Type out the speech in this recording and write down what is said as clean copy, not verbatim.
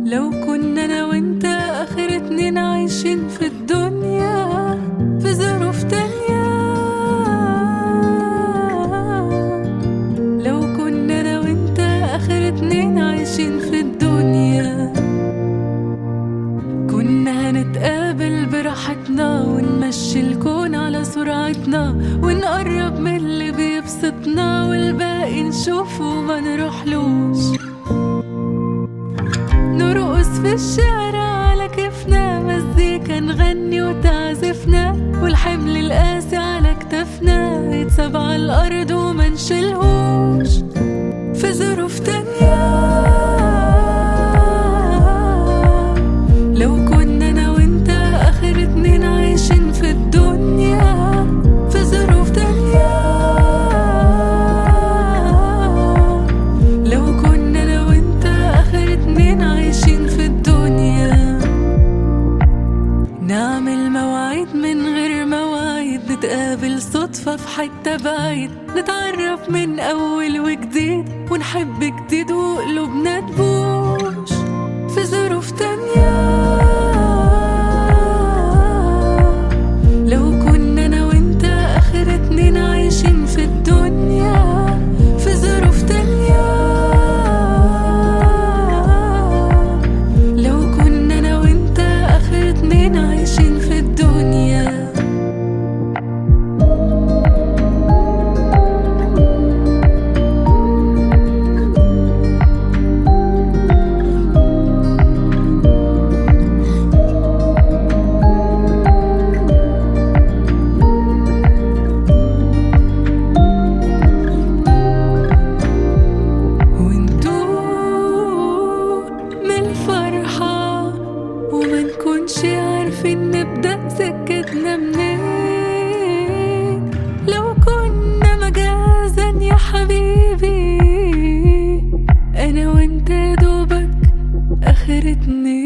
لو كنا انا وانت اخر اتنين عايشين في الدنيا في ظروف تانية، لو كنا انا وانت اخر اتنين عايشين في الدنيا، كنا هنتقابل براحتنا ونمشي الكون على سرعتنا ونقرب من اللي بيبسطنا والباقي نشوفه وما نروحلوش، نرقص في الشارع على كيفنا، مزيكا نغني وتعزفنا والحمل القاسي على كتفنا يتساب على الأرض وما نشيلهوش في ظروف تانية. لو كنا أنا وإنت آخر اتنين عايشين في الدنيا في ظروف تانية، لو كنا أنا وإنت آخر اتنين عايشين في الدنيا، نعمل مواعيد من غير مواعيد، نتقابل صدفة في حتة بعيد، نتعرف من أول وجديد ونحب جديد وقلوبنا تبوش في ظروف تانية. لو كنا أنا وإنت آخر اتنين عايشين في الدنيا في ظروف تانية، لو كنا أنا وإنت آخر اتنين عايشين في الدنيا. وما نكونش عارفين نبدأ سكتنا منين، لو كنا مجازا يا حبيبي أنا وإنت دوبك آخر اتنين.